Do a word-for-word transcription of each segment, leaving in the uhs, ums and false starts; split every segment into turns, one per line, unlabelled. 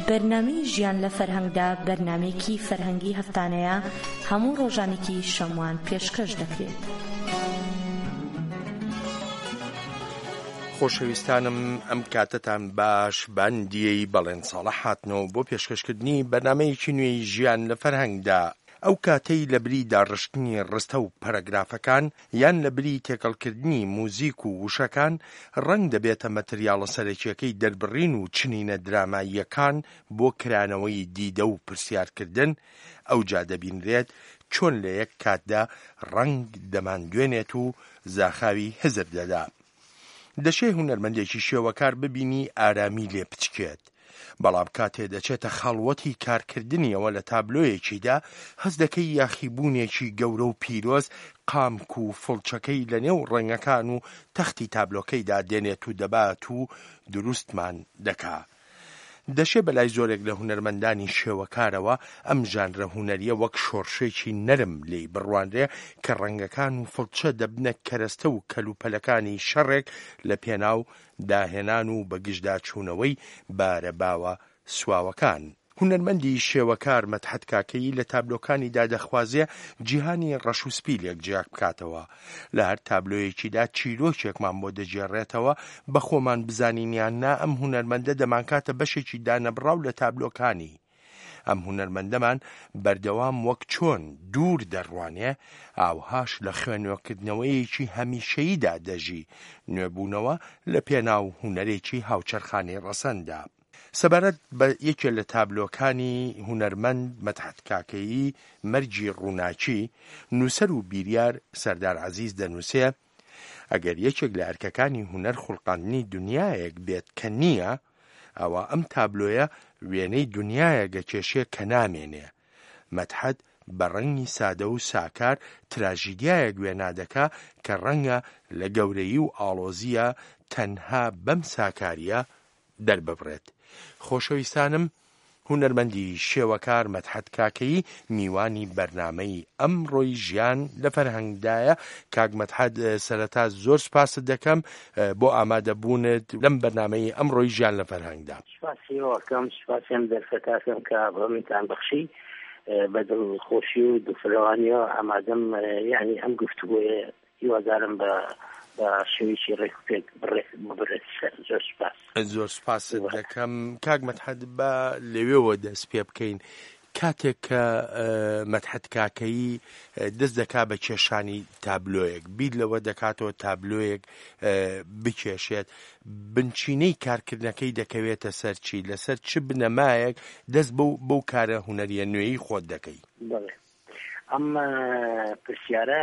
بەرنامەی ژیان لە فەرهەنگدا بەرنامەیەکی فەرهەنگی هەفتانەیە هەموو ڕۆژانێکی شەموان پێشکەش دەکرێت.
خۆشەویستانم ئەم کاتتان باش باندیەی بەڵێن ساڵە هاتنەوە بۆ پێشکەشکردنی بەرنامەیەکی نوێی ژیان لە فەرهەنگدا. ئەو کاتەی لە بری داڕشتنی ڕستە و پەرەگرافەکان یان لە بری تێکەڵکردنی موزیک و وشەکان ڕەنگ دەبێتە مەتریاڵە سەرەکیەکەی دەربڕین و چنینە دراماییەکان بۆ کرانەوەی دیدە و پرسیارکردن ئەو جا دەبینرێت چۆن لە یەک کاتدا ڕەنگ دەماندوێنێت و زاخاوی هزر دەدا. دەشێ هونەرمەندێکی شێوەکار ببینی ئارامی لێ پچکێت، بەڵام کاتێ دەچێتە خەڵوەتی کارکردنیەوە لە تابلۆیەکیدا هەز دەکەی یاخیبوونێکی گەورە و پیرۆز قامک و فڵچەکەی لە نێو ڕێنگەکان و تەختی تابلۆکەیدا دێنێت و دەبات و دروستمان دەکا. دەشێ بەلای زۆرێک لە هونەرمەندانی شێوەکارەوە ئەم ژانرە هونەریە وەک شۆرشێکی نەرم لێی بڕوانرێ کە ڕەنگەکان و فڵچە دەبنە کەرەستە و کەلوپەلەکانی شەڕێک لە پێناو داهێنان و بەگشتدا چوونەوەی بارە باوە سواوەکان. هونەرمەندی شێوەکار مەدحەت کاکەیی لە تابلۆکانی دادەخوازێ جیهانی ڕەش و سپیلێک جیاک بکاتەوە. لە هەر تابلۆیەکیدا چیرۆکێکمان بۆ دەجێڕێتەوە بە خۆمان بزانینیان نا ئەم هونەرمەندە دەمانکاتە بەشێکی دانەبڕاو لە تابلۆکانی. ئەم هونەرمەندەمان بەردەوام وەک چۆن دوور دەڕوانێ ئاوهاش لە خوێنەوەکردنەوەیەکی هەمیشەییدا دەژی نوێبوونەوە لە پێناو هونەرێکی هاوچەرخانی ڕەسەندا. سەبارەت بە یەکێ لە تابلۆکانی هونەرمەند مەدحەت کاکەیی مەرجی ڕووناچی نووسەر و بیریار سەردار عەزیز دەنووسێ ئەگەر یەکێک لە ئەرکەکانی هونەر خوڵقاندنی دنیایەک بێت کە نییە ئەوە ئەم تابلۆیە وێنەی دنیایە گەکێشێ کە نامێنێ. مەدحەت بە ڕەنگی سادە و ساکار تراژیدیایەک وێنادەکا کە ڕەنگە لە گەورەیی و ئاڵۆزیە تەنها بەم ساکاریە دەرببڕێت. خۆشەویستانم، هونەرمەندی شێوەکار مەدحەت کاکەیی میوانی بەرنامەی ئەمڕۆی ژیان لە فەرهەنگدایە. کاک مەدحەت، سەرەتا زۆر سپاست دەکەم بۆ ئامادەبوونت لەم بەرنامەی ئەمڕۆی ژیان لە فەرهەنگدا.
سپاسیەوەکەم سپاسیم دەرفەتاکەم کە بەمتان بەخشی بە دڵخۆشی و دڵفڕەوانیەوە ئامادەم یعنی ئەم گفتوگۆیە هیوادارم بە شویشی ڕێک پێک بڕێت. زۆر سپاس.
زۆر سپاس دەکەم. کاک مەدحەت، بە لەوێەوە دەست پێ بکەین کاتێک کە مەدحەت کاکەیی دەست دەکا بە کێشانی تابلۆیەک، بیر لەوە دەکاتەوە تابلۆیەک بکێشێت، بنچینەی کارکردنەکەی دەکەوێتە سەر چی؟ لەسەر چ بنەمایەک دەست بەو کارە هونەریە نوێیی خۆت دەکەی؟
بەڵێ، ئەم پرسیارە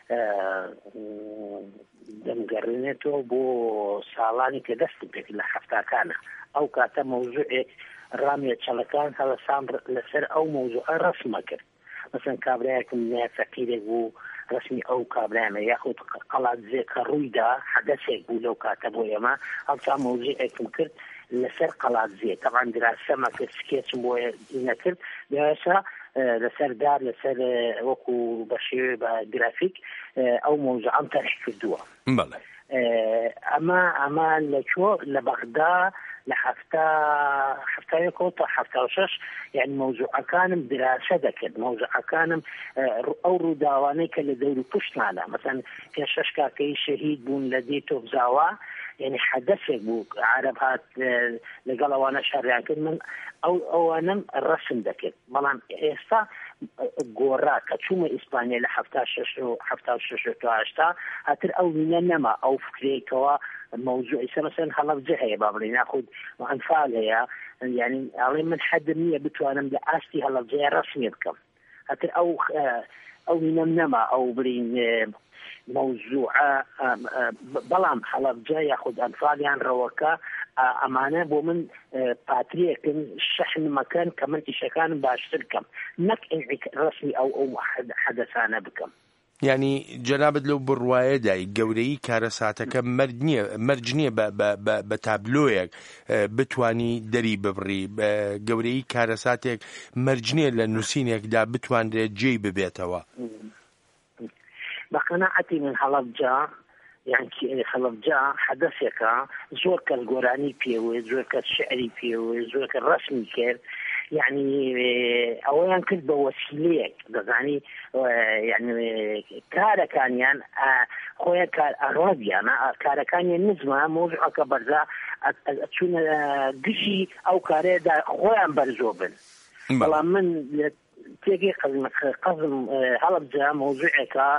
دەمگەڕێنێتەوە بۆ ساڵانی کە دەستم پێک لە هەفتاکانە. ئەو کاتە مەوزوعێک ڕامێ چەڵەکان هەڵەسان لەسەر ئەو مەوزوعە ڕەسمە کرد. مەسەن کابرایەکم نایە فەقیرێک بوو ڕسمی ئەو کابرایانە یاخود قەڵاتزێک کە ڕوویدا حەدەسێک بوو لەو کاتە بۆ ئێمە هەڵتا مەوزوعێکم کرد لەسەر قەڵاتزێ. تەبعاً دراسەمە کرد، سکێچم بۆ نەکرد، دوایەسا لەسەر دار لەسەر وەکو بە شێوێ بە گرافیک ئەو مەوزوعەم تەرح کردووە.
بەڵێ،
ئەمە ئەمە لەکوێ لە بەغدا لە هەفتا هەفتایەکەوە تا هەفتا و شەش یعنی مەوزوعەکانم دراسە دەکرد. مەوزوعەکانم ئەو ڕووداوانەی کە لە دەور و پشتمانە، مەسەن پێنج شەش کاکەی شەهید بوون لە دێ تۆبزاوە، یعنی حەدەسێک بوو عەرەب هات لەگەڵ ئەوانە شەڕیان کرد، من ئەو ئەوانم ڕەسم دەکرد. بەڵام ئێستا گۆڕا کە چوومە ئیسپانیا لە هەفتا شەش و هەفتا و شەش تا هەشتا هاتر ئەو وینە نەما ئەو فکرێکەوە مەوزوعی سە مەسەن هەڵەبجە هەیە با بڵێ ناخود ئەنفال هەیە، یعنی ئەڵێ من حەدم نییە بتوانم لە ئاستی هەڵەبجەیە ڕەسمی بکەم. هاتر ئەو ئەو وینەم نەما ئەو بڵین مەوزوعە. بەڵام هەڵەبجە یاخود ئەنفالیان ڕەوەکە ئەمانە بۆ من پاتریەکن شەحنمەکەن کە من ئیشەکانم باشتر بکەم، نەک ڕسمی ئەو ئەو حەدەسانە بکەم.
یعنی جەنابەت لەو بڕوایەدای گەورەی کارە ساتەکە مەرج نییە بە تابلۆیەک بتوانی دەری ببڕی، گەورەی کارە ساتێک مەرج نییە لە نووسینێکدا بتوانرێت جێی ببێتەوە.
بە قەناعەتی من هەڵەبجە يعني خلفجا حدثك زور كالجوراني بيوي زور كالشعري بيوي زور كالرسمي كير يعني أولا كنت بوسيلة يعني يعني كاركانيان خويا كارابيا أنا كاركانيان نزمة موضوع كبرزة تشون دشي أو كاردا خويا برزوبن والله من تيجي قزم قزم هلبجة موضوعك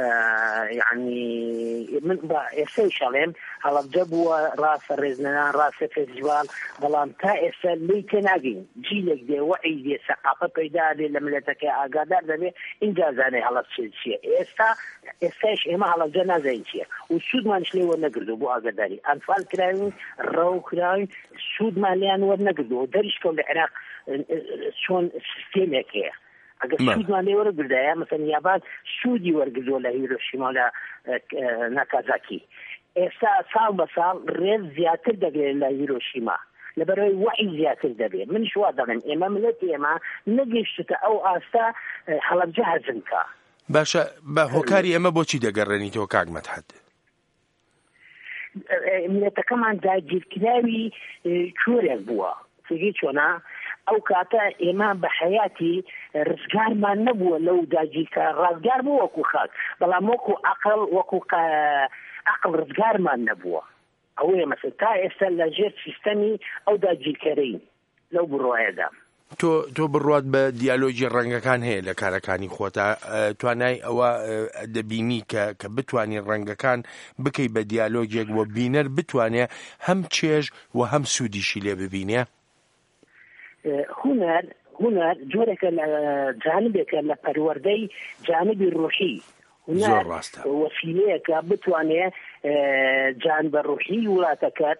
يعني من بأسي شلم هلبجة بوا راس الرزنان راس فيزوال بلان تائسة لي تناقين جيلك دي وعي دي ثقافة بيدا دي لملتك أقادر دي إنجازاني هلبجة شيء إستا إستاش إما هلبجة نازين شيء والسود ما نشلي ونقردو بو أقادري أنفال كراوين رو كراوين السود ما ليان ونقردو درش كل العراق شون سيستمك هي اگر سود ما لیور گردایا مثلا یابان سودی ورگزو له هیروشیما له ناکازاکی ایسا سال بسال ریز زیاتر دگه له هیروشیما لبروي وعي زياتر دبي من شو ضمن إما ملتي إما نجشت أو أستا حلب جهزنكا
باشا بهوكاري إما بوشي دقرني تو كاغ متحد
ملتا كمان داجي كلاوي كوريك بوا تيجي شونا أو كاتا إما بحياتي رزقار ما نبوه لو داجيك رزقار مو وكو خاك بلا موكو أقل وكو أقل رزقار ما نبوه أو مثلا تا إستلا جير سيستمي أو داجي كريم لو برواية دام
تۆ تۆ بڕوات بە دیالۆجی ڕەنگەکان هەیە لە کارەکانی خۆتا توانای ئەوە دەبینی کە کە بتوانین ڕەنگەکان بکەی بە دیالۆجێک و بینەر بتوانێ هەم چێژ و هەم سوودیشی لێ ببینێ
هنر هنر جۆرێکە لە جانبێکە لە پەروەردەی جانبی ڕۆحی هنر وەسیلەیەکە بتوانێ جانب ڕۆحی وڵاتەکەت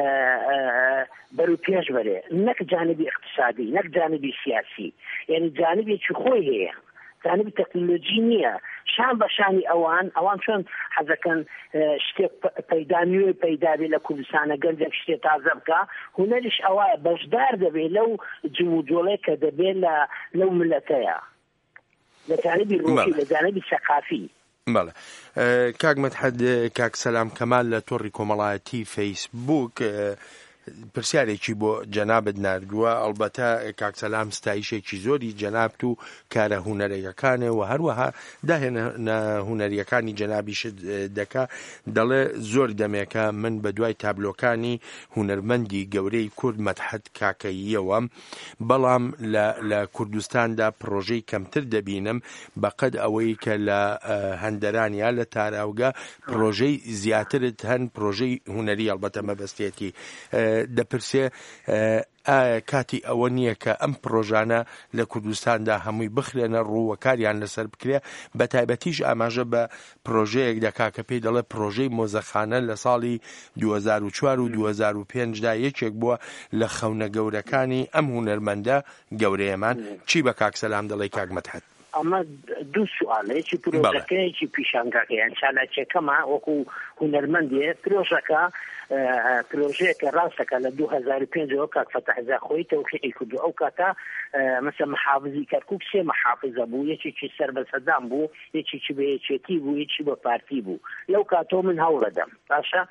بەرەو پێش بەرێ نەک جانبی اقتصادی نەک جانبی سیاسی یعنی جانبێکی خۆی هەیە جانبی تەکنۆلۆژی نییە شان بە شانی ئەوان ئەوان چۆن حەزەکەن شتێک پەیدا نوێ پەیدا بێ لە کوردستانە گەنجێک شتێ تازە بکە هونەریش ئەوایە بەشدار دەبێت لەو جموجۆڵەی کە دەبێت لە لەو ملەتەیە لە جانبی ڕۆحی لە جانبی سەقافی
بەڵێ کاک مەدحەد کاک سەلام کەمال لە تۆڕی کۆمەڵایەتی فەیسبووک پرسیارێکی بۆ جەنابت نردووە ئەڵبەتە کاک سەلام ستایشێکی زۆری جەنابت و کارە هونەرەکانێ و هەروەها داهێنە هونەریەکانی جەنابیشت دەکا دەڵێ زۆر دەمێکە من بە دوای تابلۆکانی هونەرمەندی گەورەی کورد مەدحەد کاکەییەوە بەڵام لە کوردستاندا پرۆژەی کەمتر دەبینم بەقەد ئەوەی کە لە هەندەرانیا لە تاراوگا پرۆژەی زیاترت هەن پرۆژەی هونەری ئەڵبەتە مەبەستێتی دەپرسێ کاتی ئەوە نییە کە ئەم پرۆژانە لە کوردستاندا هەمووی بخرێنە ڕوو کاریان لەسەر بکرێ بە تایبەتیش ئاماژە بە پرۆژەیەک دەکا کە پێی دەڵێ پرۆژەی مۆزەخانە لە ساڵی دوو هەزار و چوار و دوو هەزار و پێنجدا یەکێک بووە لە خەونە گەورەکانی ئەم هونەرمەندە گەورەیەمان چی بە کاک سەلام دەڵێ کاک مەدحەد
ئەمە دوو سوالەیەکی پرۆژەکەیەکی پیشانگاکەیان چالاکیەکەمە وەکو هونەرمەندێ پرۆژەکە پرۆژەیەکە ڕاستەکە لە دوو هەزار و پێنجەوە کاک فەتەح خۆی تەوقیعی کردو ئەو کاتە مەسەڵەن محافزی کەرکووک سێ محافزە بوو یەکێکی سەر بە سەدام بوو یەکێکی بە یەکێتی بوو یەکی بە پارتی بوو لەو کاتۆ من هەوڵەدەم باشە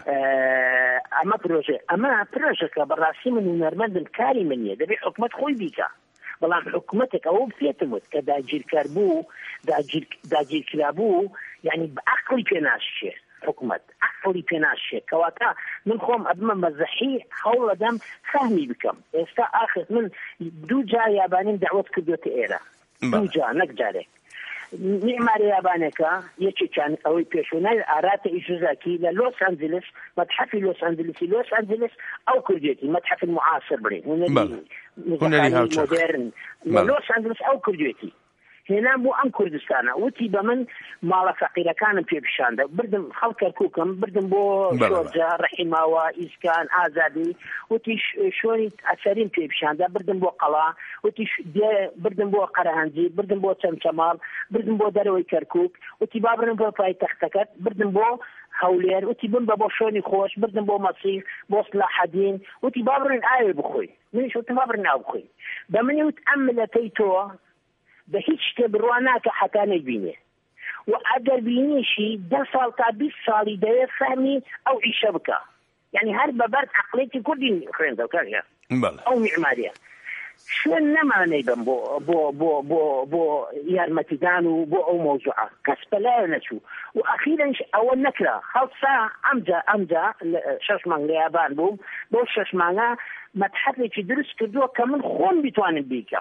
ئەمە پرۆژێ ئەمە پرۆژەکە بەڕاستی من هونەرمەندم کاری من نیە دەبێت حکومەت خۆی بیکە بەڵام حکوومەتێک ئەوە بێتمت کە داگیرکار بوو داگیرکرا بوو یعنی بە عەقڵی پێناشێ حکوومەت عەقڵی پێناشێ کەواتە من خۆم ئەبمە مەزەحی هەوڵەدەم فەهمی بکەم ئێستا ئاخر من دوو جار یابانیم دەعوەت کردوێتە ئێرە دوو جار نەک جارێک معماری یابانێکە یەکێکیان ئەوەی پێشوونای ئاراتە ئیشوزاکی لە لۆس ئەنجلس مەتحەفی لۆس ئەنجلسی لۆس ئەنجلس ئەو کردێتی مەتحەف المعاصر بڵێن هونەری مۆدێرن لە لۆس ئەنجلس ئەو کردێتی هێنان بۆ ئەم کوردستانە وتی بە من ماڵە فەقیرەکانم پێپیشاندە بردم خەڵک کەرکووکم بردم بۆ شۆرجە ڕەحیماوە ئیسکان ئازادی وتی شۆنی ئەسەریم پێپیشاندە بردم بۆ قەڵا وتی بردم بۆ قەرەهەنجی بردم بۆ چەمچەماڵ بردم بۆ دەرەوەی کەرکووک وتی با بردم بۆ پایتەختەکەت بردم بۆ هەولێر وتی بم بە بۆ شۆنی خۆش بردم بۆ مەسیح بۆ سلاحەدین وتی با بڕێن ئاوێ بخۆی منیش وتم با بڕێن ئاو بخۆی بە منی وت ئەم ملەتەی تۆ بە هیچ شتێ بڕوا ناکە حەتا نەیبینێ و ئەگەر بینیشی ده ساڵ تا بیست ساڵی دەوێت فەهمی ئەو ئیشە بکە، یعنی هەر بەبەر عەقڵێکی کوردی خوێندەوە ئەو میعماریە. شوێن نەمانەی بم بۆ بۆ بۆ بۆ بۆ یارمەتیدان و بۆ ئەو مۆزوعە، کەس بەلایە نەچوو و ئەخیرەنش ئەوە نەکرا. هەڵسا ئەمجا ئەمجا شەش مانگ لە یابان بووم، بۆ شەش مانگە مەتحەفێکی دروست کردووە کە من خۆم بیتوانم بیکەم.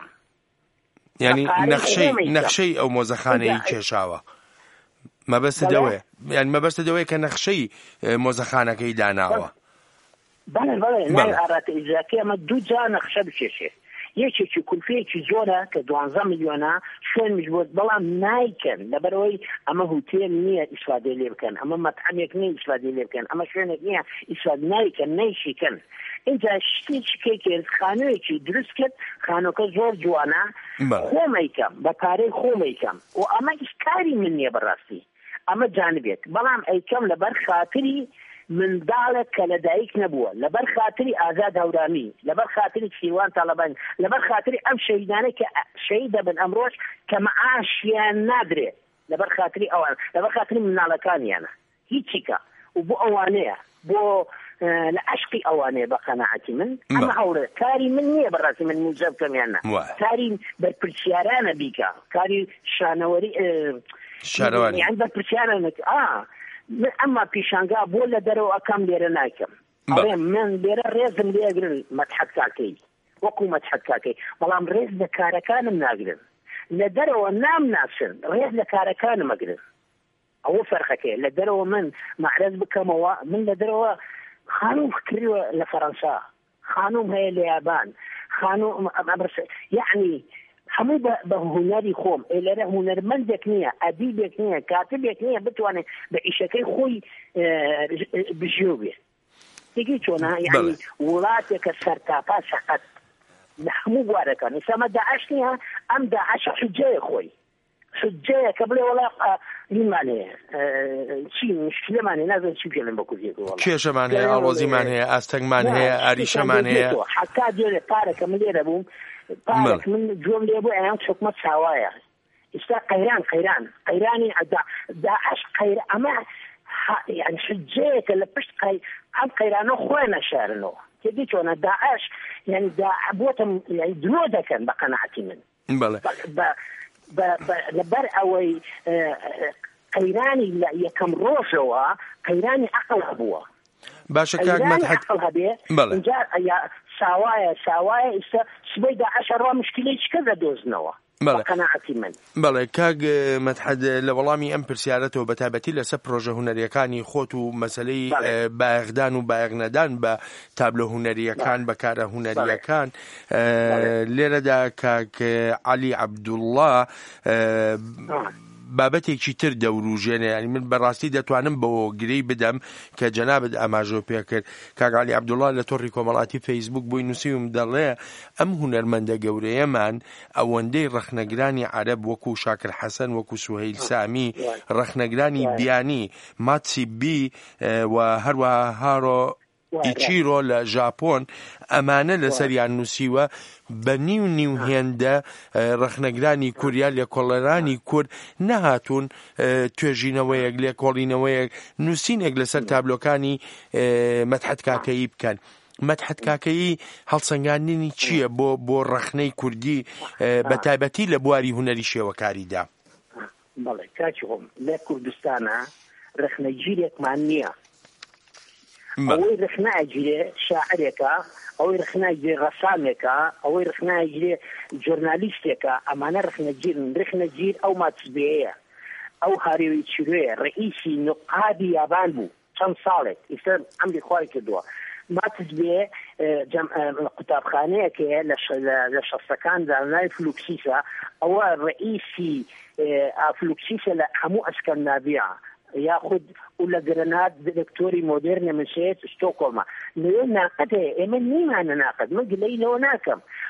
یعنی نەخشەی نەخشەی ئەو مۆزەخانەی کێشاوە مەبەستە دەوێ، یعنی مەبەستە دەوێ کە نەخشەی مۆزەخانەکەی داناوە.
بەڵێ بەڵێ نای ئاراتە ئیزاکی ئەمە دوو جا نەخشە بکێشێ، یەکێکی کولفەیەکی زۆرە کە دوانزە میلیۆنە شوێنش بۆت، بەڵام نایکەن لەبەرەوەی ئەمە هوتێل نییە ئیسفادە لێ بکەن، ئەمە مەتحەمێک نییە ئیسفادە لێ بکەن، ئەمە شوێنێک نییە ئیسفاد نایکەن نەیشیکەن. اینجا شتێکی کرد خانوویەکی دروست کرد، خانووکە زۆر جوانە، خۆمەیکەم بە پارەی خۆمەیکەم و ئەمە ئیسکاری من نییە بەڕاستی، ئەمە جانبێت، بەڵام ئەیکەم لەبەر خاتری منداڵێک کە لەدایک نەبووە، لەبەر خاتری ئازاد هەورامی، لەبەر خاتری سیروان تاڵەبان، لەبەر خاتری ئەم شەهیدانە کە شەهید دەبن ئەمڕۆژ کە مەعاشیان نادرێت، لەبەر خاتری ئەوان، لەبەر خاتری مناڵەکانیانە هیچیکە و بۆ ئەوانەیە، بۆ لە عشقی ئەوانەیە بە قەناعەتی من ئەمە هەوڵە کاری من نییە بەڕاستی من موزە بکەمیانە، کاری بەرپرسیارانە بیکە، کاری شانەوەری
شانەوەری
یعنی بەرپرسیارانە ئەمما پیشانگا بۆ لە دەرەوە ئەکەم لێرە ناکەم، ئەڵێ من لێرە ڕێزم لێگرن مەتحەت کاکەی وەکو مەتحەت کاکەی، بەڵام ڕێز لە کارەکانم ناگرن، لە دەرەوە نام ناسن ڕێز لە کارەکانم ئەگرن. ئەوە فەرقەکەی، لە دەرەوە من مەعرەز بکەمەوە، من لە دەرەوە خانوم کردووە لە فەڕەنسا، خانوم هەیە لە یابان، خانوم یعنی هەموو بە هونەری خۆم، ئێلەرە هونەرمەندێک نییە، ئەدیبێک نییە، کاتبێک نییە بتوانێت بە ئیشەکەی خۆی بژێو بێت. تێگەی چۆنە؟ یعنی وڵاتێکە سەرتاپا سەقەت لە هەموو بوارەکان. ئێستا داعش نییە، ئەم داعش حجەیە خۆی، حجەیە کە بڵێ وەڵا لیمان هەیە چی مشکلەمان هەیە، نازانم چی پێڵێن بە کوردیەوە،
کێشەمان هەیە، ئاڵۆزیمان هەیە، ئاستەنگمان هەیە، ئاریشەمان هەیە،
حتا دێرە پارەکە من لێرە بووم پارێک من جۆم لێ بوو ئەیان چۆکمە چاوایە، ئێستا قەیران قەیران قەیرانی داعش قەیر ئەمە یعنی حجەیەکە لە پشت ئەم قەیرانە خۆیان نەشارنەوە. تێگەی چۆنە؟ داعش یعنی بۆتم یعنی درۆ دەکەن بە قەناعەتی من. لەبەر ئەوەی قەیرانی لە یەکەم ڕۆژەوە قەیرانی عەقڵ هەبووە.
باشە کاک مەتحەت
اینجا ساوایە ساوایە ئێستا سبەی داعش ڕوا مشکلەی کە دەدۆزنەوە بە قەناعەتی من.
بەڵێ کاک مەتحەت لە وەڵامی ئەم پرسیارەتەوە بەتایبەتی لەسەر پرۆژە هونەریەکانی خۆت و مەسەلەی بایەخدان و بایەخنەدان بە تابلۆ هونەریەکان بەکارە هونەریەکان لێرەدا کاک عەلی عەبدوڵڵا بابەتێکی تر دەوروژێنێ، ینی من بەڕاستی دەتوانم بەوە گرەی بدەم کە جەنابەت ئاماژە پێ کرد. کاک عەلی عەبدوڵڵا لە تۆڕی کۆمەڵاتی فەیسبوک بووی نووسیوم دەڵێ ئەم هونەرمەندە گەورەیەمان ئەوەندەی ڕەخنەگرانی عەرەب وەکو شاکر حەسەن، وەکو سوهەیل سامی، ڕەخنەگرانی بیانی ماتسی بی و هەروەها هارۆ ئیچیرۆ لە ژاپۆن ئەمانە لەسەریان نووسیوە بە نیو نیو هێندە ڕەخنەگرانی کوریا لێکۆڵەرانی کورد نەهاتوون توێژینەوەیەک لێکۆڵینەوەیەک نووسینێک لەسەر تابلۆکانی مەتحەت کاکەیی بکەن. مەتحەت کاکەیی هەڵسەنگاندنی چییە بۆ بۆ ڕەخنەی کوردی بە تایبەتی لە بواری هونەری شێوەکاریدا؟
بەڵێ کاکی خۆم لە کوردستانە ڕەخنەگیرێکمان نییە، ئەوەی ڕخناگیرێ شاعرێکە، ئەوەی ڕخناگیرێ ڕەسامێکە، ئەوەی ڕخناگیرێ جۆرنالیستێکە، ئەمانە ڕخنەگیرن. ڕخنەگیر ئەو ماتسبەیەیە، ئەو هاریوی چیرۆیە، ڕئیسی نقابی یابان بوو چەند ساڵێک، ئێستا ئەمری خوای کردووە. ماتسبێ قوتابخانەیەکەیە لە شەستەکاندا ناوی فلوکسیسە، ئەوە ڕئیسی فلوکسیسە لە هەموو ئەسکەندناڤیا، یاخود و لە گرەنات دکتۆری مۆدێرنە مسێت ستۆکۆڵما. لەوێ ناقەت هەیە، ئێمە نیمانە ناقەت، من گلەی لەوە ناکەم،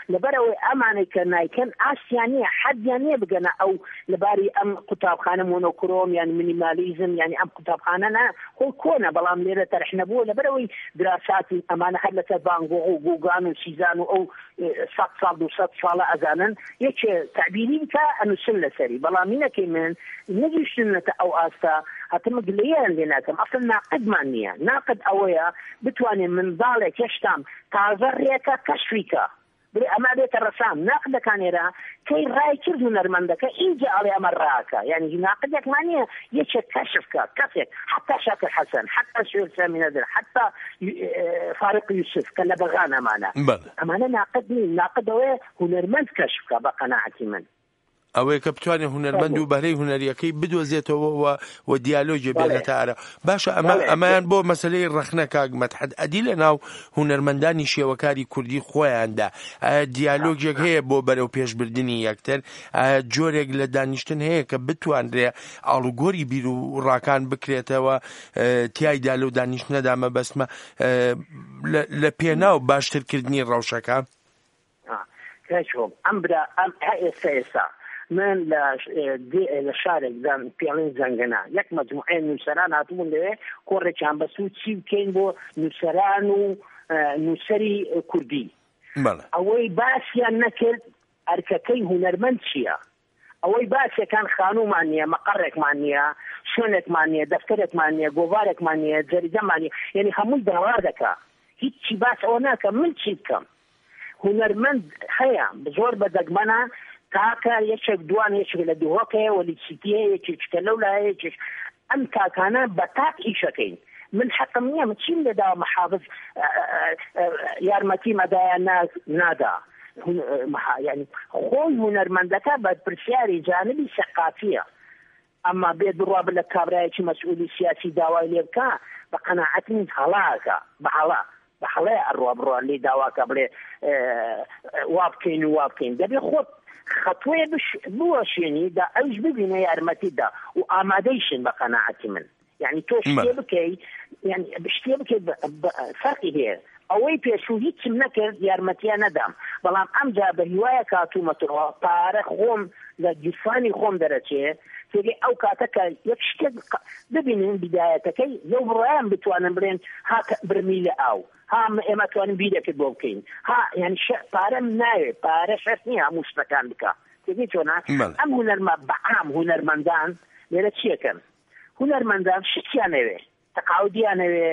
لەبەرەوەی ئەمانەی کە نایکەن ئاسیان نییە حەدیان نییە بگەنە ئەو لەباری ئەم قوتابخانە مۆنۆکرۆم یان مینیمالیزم یعنی ئەم قوتابخانە خۆی کۆنە بەڵام لێرە تەرح نەبووە لەبەرەوەی دراساتی ئەمانە هەر لەسەر بانگۆ و گوگان و سیزان و ئەو سەد ساڵ دووسەد ساڵە ئەزانن یەکێ تعبیری بکە ئەنووسن لەسەری بەڵام مینەکەی من نەگەیشتنەتە ئەو ئاستا هەتمە گلەیەیان لێ ناکەم ئەسڵ ناقدمان نییە ناقد ئەوەیە بتوانێت منداڵێک هێشتام تازە ڕێکە کەشفیکە ئەمە بێتە ڕەسام ناقدەکانێرە کەی ڕای کرد هونەرمەندەکە ئینجا ئەڵێ ئەمە ڕاکە یعنی ناقدێکمان نییە یەکێک کەشفکە کەسێک حتا شاکر حەسەن حتا شوێر سامی نەدر حتا فارق یوسف کە لە بەغان ئەمانە ئەمانە ناقد نین ناقدەوەی هونەرمەند کەشفکە بە قەناعەتی من
ئەوەیە کە بتوانێت هونەرمەند و بەرەی هونەریەکەی بدۆزێتەوە و دیالۆجی بێنێتە ئارە باشە ئەمەیان بۆ مەسلەی ڕەخنە کاک مەدحەت ئەدی لە ناو هونەرمەندانی شێوەکاری کوردی خۆیاندا دیالۆجێک هەیە بۆ بەرەو پێشبردننی یەکتر جۆرێک لە دانیشتن هەیە کە بتوانرێ ئاڵوگۆری بیر و ڕاکان بکرێتەوە تیایدا لەو دانیشتنەدا مەبەستمە لە پێناو باشترکردنی ڕەوشەکە
ئەم برا ئەم ئێستا ئێستا من لە شارێکدا پێڵێن زەنگەنا یەک مەجموعەیە نووسەران هاتوون لەوێ کۆڕێکیان بەسوود چی بکەین بۆ نووسەران و نووسەری کوردی ئەوەی باسییان نەکرد ئەرکەکەی هونەرمەند چییە ئەوەی باسیەکان خانومان نییە مەقەڕێکمان نییە شوێنێکمان نییە دەفتەرێکمان نییە گۆڤارێکمان نییە جەریدەمان نییە یعنی هەمووی داوا دەکا هیچی باس ئەوە ناکە من چی بکەم هونەرمەند هەیە زۆر بەدەگمەنە تاکە یەکێک دوان یەکێک لە دووهۆکەیە وەلیچیتیە یەکێککە لەو لایە یەکێک ئەم تاکانە بە تاک ئیشەکەین من حەقم نییە من چیم لێدا محافظ یارمەتی مەدایە نادا یعنی خۆی هونەرمەندەکە بە پرسیاری جانبی سەقافیە ئەمما بێت بڕوا بە لە کابرایەکی مەسئولی سیاسی داوای لێ بکە بە قەناعەتی هەڵاکە بە هەڵا بە هەڵەیە ئەڕوا بڕوا لێ داواکە بڵێ وا بکەین و وا بکەین دەبێت خۆت خەتوێ بوەشێنی دا ئەوش ببینە یارمەتیدا و ئامادەیشن بە قەناعەتی من یعنی تۆ شتێ بکەی یعنی شتێ بکەیت فەرقی هەیە ئەوەی پێشوو هیچم نەکرد یارمەتیان نەدام بەڵام ئەمجا بە هیوایە کاتوومەتەوە پارە خۆم لە گیرفانی خۆم دەرەچێ تێگەی ئەو کاتەکە یەک شتێک ببینن بیدایەتەکەی لەو بڕایان بتوانن بڵێن ها برمی لە ئاو ها ئێمە توانین بیرێکت بۆ بکەین ها یعنی پارەم ناوێت پارە شەرت نییە هەموو شتەکان بکە تێگەی چۆنا ئەم هونەرمە بەعام هونەرمەندان لێرە چیەکەن هونەرمەندان شتیانەوێ تەقاودیانەوێ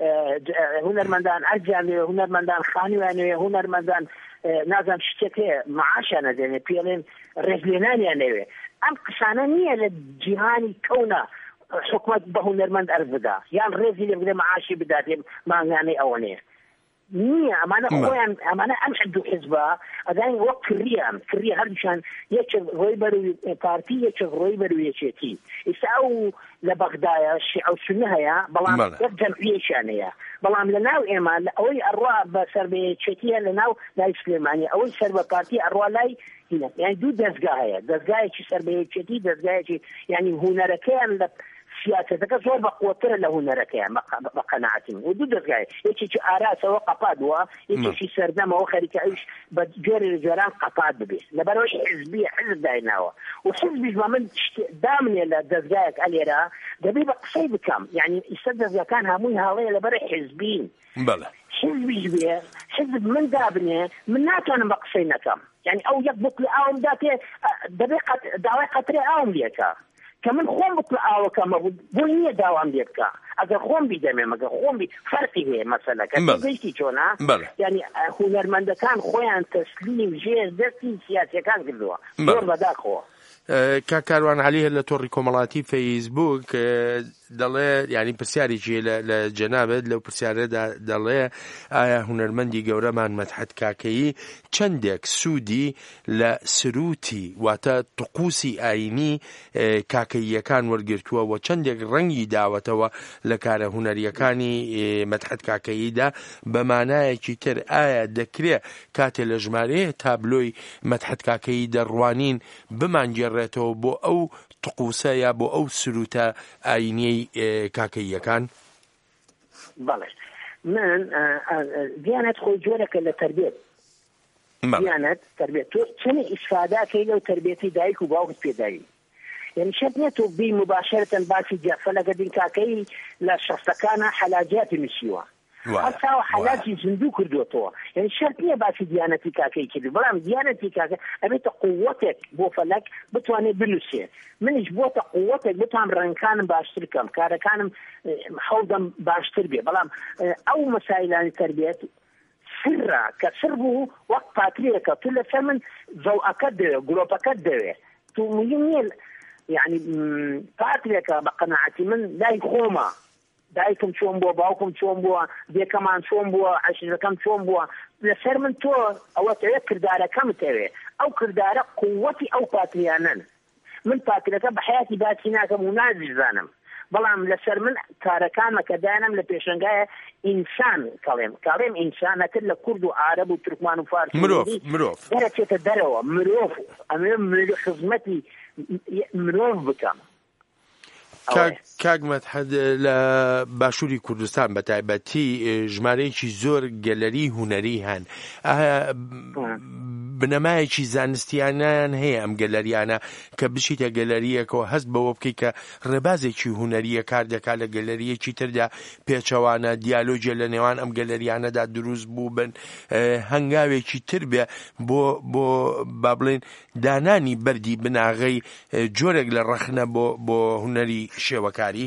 هونەرمەندان ئەرجیانەوێ هونەرمەندان خانوویانەوێ هونەرمەندان نازانم شتێک هەیە معاشیان ئەدێنێ پێڵێن ڕێزلێنانیانەوێ ئەم قسانە نییە لە جیهانی کەونە حکومت بە هونەرمەند ئەرز بدا یان ڕێزی لێ بدرێ معاشی بدات مانگانەی ئەوە نییە نییە ئەمانە خۆیان ئەمانە ئەم حد و حزبە ئەدانین وەک کڕیان کڕی هەردووشان یەکێک ڕۆی بەروی پارتی یەکێک ڕۆی بەروی یەکێتی ئێستا ئەو لە بەغدایە شیعە و سوننە هەیە بەڵام یەک جەمعیەکیان هەیە بەڵام لە ناو ئێمە ئەوەی ئەڕوا بە سەربەیەکێتیە لە ناو لای سلێمانی ئەوەی سەر بە پارتی ئەڕوا لای یعنی دوو دەستگا هەیە دەستگایەکی سەربەیەکێتی دەستگایەکی یعنی هونەرەکەیان لە سیاسەتەکە زۆر بەقوترە لە هونەرەکەیان بە قەناعەتیم و دوو دەستگای یەکێکی ئاراسەوە قەپادووە یەکێکی سەردەمەوە خەریکە ئەوش بە جۆری جۆران قەپاد ببێت لەبەرەوەی حزبیە حزب دایناوە و حزبیش بە من دامنێ لە دەستگایەک ئەلێرە دەبێ بە قسەی بکەم یعنی ئیستا دەستگاکان هەمووی هاڵەیە لەبەرە حزبین حزبیش بێ حزب من دابنێ من ناتوانم بە قسەی نەکەم یعنی ئەو یەک بوتڵی ئاوم داتێ دەبێ داوای قەترێ ئاوم لێکە کە من خۆم بکە ئاوەکەمە بۆی نییە داوام لێ بکە ئەگەر خۆم بیدەمێ مەگە خۆم بی فەرقی هەیە مەسەلەکە گەیشتی چۆنا یعنی هونەرمەندەکان خۆیان تەسلیم ژێر دەستی سیاسیەکان کردووە زۆر بەداخەوە
کاکاروان عەلی لە تۆڕی کۆمەڵاتی فەیسبوک دەڵێ ینی پرسیارێکی لە جەنابەت لەو پرسیارەدا دەڵێ ئایا هونەرمەندی گەورەمان مەدحەت کاکەیی چەندێک سوودی لە سروتی واتە طقوسی ئاینی کاکەییەکان وەرگرتووە و چەندێک ڕەنگی داوەتەوە لە کارە هونەریەکانی مەدحەت کاکەییدا بە مانایەکی تر ئایا دەکرێت کاتێ لە ژمارەیە تابلۆی مەدحەت کاکەیی دەڕوانین بمانگێڕێتەوە بۆ ئەو طقوسە یا بۆ ئەو سروتە ئاینیەی کاکەییەکان؟
بەڵێ من دیانەت خۆی جۆرەکە لە تەربیەت ژیانت تربێت تۆ چنی ئیسفاداکەی لەو تربێتی دایک و باوکت پێداوی یعنی شەرت نییە تۆ بی مباشرەتەن باسی جەفەلەکە دینکاکەی لە شەخصەکانە حەلاجاتی نووسیوە هەساوە حەلاجی زیندوو کردوتەوە یعنی شەرت نییە باسی دیانەتی کاکەی کردو بەڵام دیانەتی کاکە ئەبێتە قووەتێک بۆ فەلەک بتوانێت بنووسێ منیش بۆتە قووەتێک بتوان ڕەنگەکانم باشتر بکەم کارەکانم هەوڵدەم باشتر بێ بەڵام ئەو مەسایلانی تربێت سرە کە سر بوو وەک پاتریەکە تو لەسەر من زەوئەکەت دەوێ گڵۆپەکەت دەوێ تو مهم نییە يعني پاتریەکە بە قەناعەتی من لای خۆمە دایکم چۆن بووە باوکم چۆن بووە دێکەمان چۆن بووە عەشیرەکەم چۆن بووە لەسەر من تۆ ئەوەتەوێت کردارەکەمت هەوێ ئەو کردارە قووەتی ئەو پاتریانەن من پاتریەکە بە حیاتی باسی ناکەم و نازیزانم بەڵام لەسەر من کارەکانمە کە دایانم لە پێشەنگایە ئینسان کەڵێم کەڵێم ئینسانەکە لە کورد و عارەب و تورکمان و فارسی
مرۆڤ مرۆڤ
دەرەچێتە دەرەوە مرۆڤ ئەمێ خزمەتی مرۆڤ بکەم.
کاک مەدحەت لە باشووری کوردستان بە تایبەتی ژمارەیەکی زۆر گەلەری هونەری هەن بنەمایەکی زانستیانیان هەیە ئەم گەلەریانە کە بشیتە گەلەریەکەوە هەست بەوە بکەی کە ڕێبازێکی هونەریە کار دەکات لە گەلەریەکی تردا پێچەوانە دیالۆجیە لە نێوان ئەم گەلەریانەدا دروست بوو بن هەنگاوێکی تر بێ بۆ بۆ با بڵێن دانانی بەردی بناغەی جۆرێک لە ڕەخنە بۆ بۆ هونەری شێوەکاری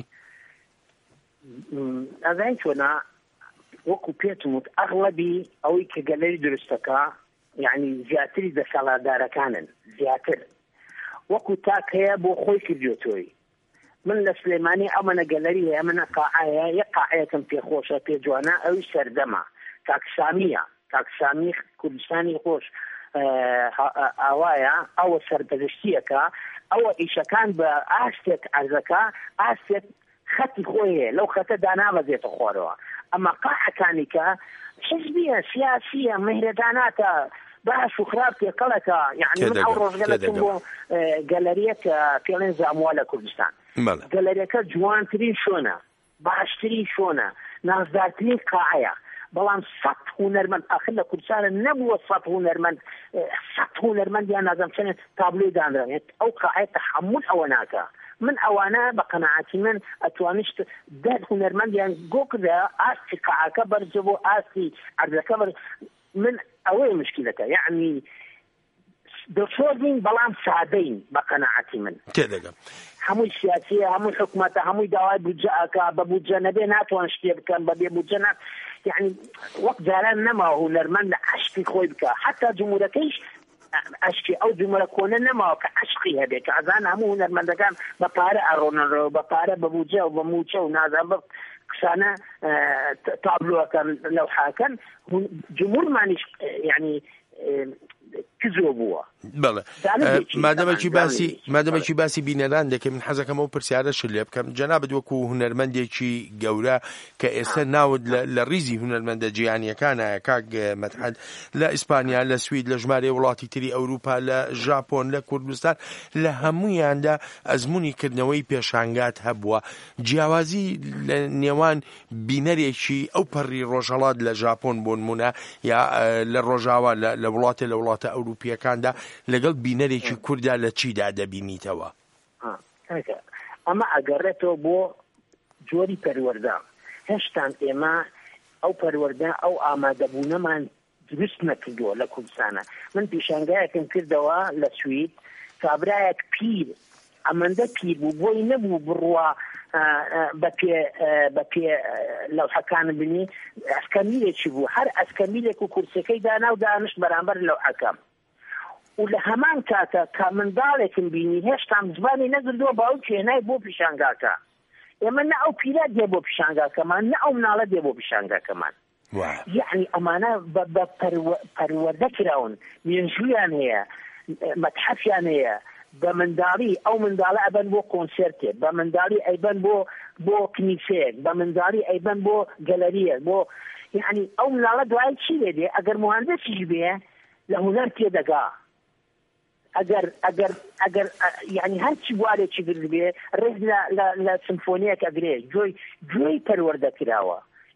ئەزای چۆنا وەکو پێتم وت ئەغڵەبی ئەوەی کە گەلەری دروستەکە یعنی زیاتری دەسەڵاتدارەکانن زیاتر وەکو تاک هەیە بۆ خۆی کردوتۆی من لە سلێمانی ئەمەنە گەلەری هەیە منە قاعەیە یەک قاعەیەکم پێخۆشە پێ جوانە ئەوی سەردەمە کاکسامیە کاکسامی کوردستانی خۆش ئاوایە ئەوە سەرپەرشتیەکە ئەوە ئیشەکان بە ئاستێک ئەرزەکە ئاستێک خەتی خۆیە لەو خەتە دانابەزێتە خۆرەوە ئەمە قاعەکانی کە حزبیە سیاسیە مهرەداناتە باش و خراپ تێکەڵەکە یعنی من ئەو ڕۆژگەلەتم بۆ گەلەریەکە پێڵێن زامووە لە کوردستان گەلەریەکە جوانترین شۆنە باشترین شۆنە نازدارترین قاعەیە بەڵام سەد هونەرمەند ئاخر لە کوردستانە نەبووە سەد هونەرمەند سەد هونەرمەند یان نازەم چەند تابلۆی دانرێت ئەو قاعەیە تەحمل ئەوە ناکە من ئەوانە بە قەناعەتی من ئەتوانیش دەد هونەرمەندیان گۆ کردە ئاستی قاعەکە بەرزە بۆ ئاستی عەرزەکە بەرز من ئەوەی مشکلەکە یعنی دڵسۆزین بەڵام سادەین بە قەناعەتی من
تێدەگەم
هەمووی سیاسیە هەمووی حکومەتە هەمووی داوای بودجە ئەکا بە بودجە نەبێ ناتوان شتێ بکەن بەبێ بودجە نات يعني وەک جاران نەما هونەرمەند لە عەشقی خۆی بکە حتا جمهورەکەیش عشقی ئەو جمهورە کۆنە نەماوە کە عەشقی هەبێت کە ئەزان هەموو هونەرمەندەکان بە پارە ئەڕۆنەرەوە بە پارە بە بودجە و بە موچە و نازان بە قسانە تابلۆەکەن لەوحاکەن جمهورمانیش يعني کزۆ بووە
بەڵێ مادەمێکی باسی مادەمێکی باسی بینەران دەکەم من حەزەکەم ئەو پرسیارەش لێ بکەم جەنابەت وەکو هونەرمەندێکی گەورە کە ئێستا ناوت لە ڕیزی هونەرمەندە جیهانیەکانە کاک مەدحەت لە ئیسپانیا لە سوید لە ژمارە وڵاتی تری ئەوروپا لە ژاپۆن لە کوردستان لە هەموویاندا ئەزموونی کردنەوەی پێشانگات هەبووە جیاوازی لە نێوان بینەرێکی ئەو پەڕی ڕۆژهەڵات لە ژاپۆن بۆ نمونە یا لە ڕۆژاوا لە وڵاتە لە وڵاتە ئەوروپیەکاندا لەگەڵ بینەرێکی کووردا لە چیدا دەبینیتەوە
ئەمە ئەگەڕێتەوە بۆ جۆری پەروەردە هێشتان ئێمە ئەو پەروەردە ئەو ئامادەبوونەمان دروست نەکردووە لە کوردستانە من پیشانگایەکم کردەوە لە سوید کابرایەک پیر ئەمەندە پیر بوو بۆی نەبوو بڕوا بە پێ لەوحەکان بنی ئەسکەمیلێکی بوو هەر ئەسکەمیلێک و کورسەکەی دانا و دانشت بەرامبەر لەوحەکەم و لە هەمان کاتە کە منداڵێکم بینی هێشتام زبانی نەگردووە باوکی هێنای بۆ پیشانگاکە ئێمە نە ئەو پیرە دێ بۆ پیشانگاکەمان نە ئەو مناڵە دێ بۆ پیشانگاکەمان یعنی ئەمانە بە پەروەردە کراون مێژوویان هەیە مەتحەفیان هەیە بە منداڵی ئەو منداڵە ئەبەن بۆ کۆنسێرتێک بە منداڵی ئەیبەن بۆ بۆ کنیسەیەک بە منداڵی ئەیبەن بۆ گەلەریەک بۆ یعنی ئەو مناڵە دوای چی لێ دێ ئەگەر مهندسیش بێ لە هونەر تێدەگا ئەگەر ئەگەر ئەگەر یعنی هەرچی بوارێکی گرت بێ ڕێز لە سمفۆنیەک ئەگرێ گوێی گوێی پەروەردە کراوە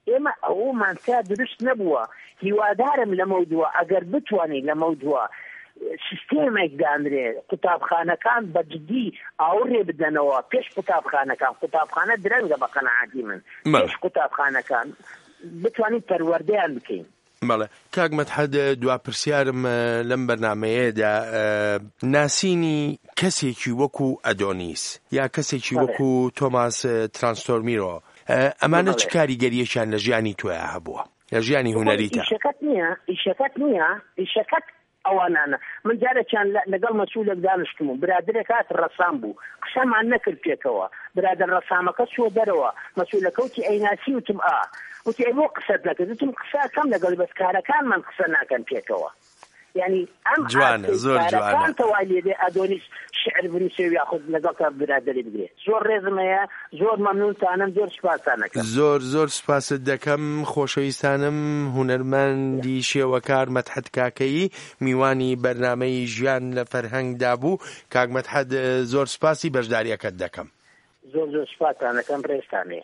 ئێمە ئەومان تا دروست نەبووە. هیوادارم لە مەودووە ئەگەر بتوانین لە مەودووە سیستێمێک دانرێ قوتابخانەکان بەجددی ئاوڕێ بدەنەوە پێش قوتابخانەکان. قوتابخانە درەنگە بە قەنەعاتی من، پێش قوتابخانەکان بتوانین پەروەردەیان بکەین.
بەڵێ کاک مەدحەت دوا پرسیارم لەم بەرنامەیەدا ناسینی کەسێکی وەکو ئەدۆنیس یا کەسێکی وەکو تۆماس ترانسفۆرمیرۆ، ئەمانە چ کاریگەریەکیان لە ژیانی تۆیە هەبووە لە ژیانی هونەریتە؟
ئیشەکەت نییە ئیشەکەت نییە ئیشەکەت ئەوانانە. من جارێکیان لەگەڵ مەسوولێک دانیشتم و برادرێک هات ڕەسام بوو، قسەمان نەکرد پێکەوە. برادر ڕەسامەکە چوە دەرەوە، مەسوولەکەوتی ئەیناسی وتم ئا وتی ئەی بۆ قسەت نەکرد؟ وتم قسە کەم لەگەڵ بەسکارەکانمان قسە ناکەن پێکەوە. یعنی ئەم
جوانە زۆر جوانە
تەواوی لێدێ ئەدۆنیس شعر بنووسێ یاخود لەگەڵ کە برادری بگرێت. زۆر ڕێزم هەیە، زۆر مەمنونتانم، زۆر سوپاسان دەکەم.
زۆر زۆر سوپاست دەکەم خۆشەویستانم. هونەرمەندی شێوەکار مەدحەت کاکەیی میوانی بەرنامەی ژیان لە فەرهەنگدا بوو. کاک مەدحەت زۆر سوپاسی بەشداریەکەت دەکەم.
زۆر زۆر سوپاسان دەکەم. ڕێزتانەیە.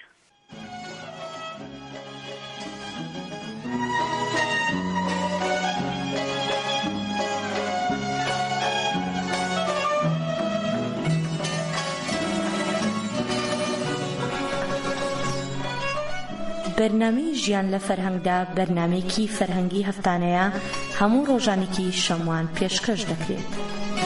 بەرنامەی ژیان لە فەرهەنگدا بەرنامەیەکی فەرهەنگی هەفتانەیە هەموو ڕۆژانێکی شەموان پێشکەش دەکرێت.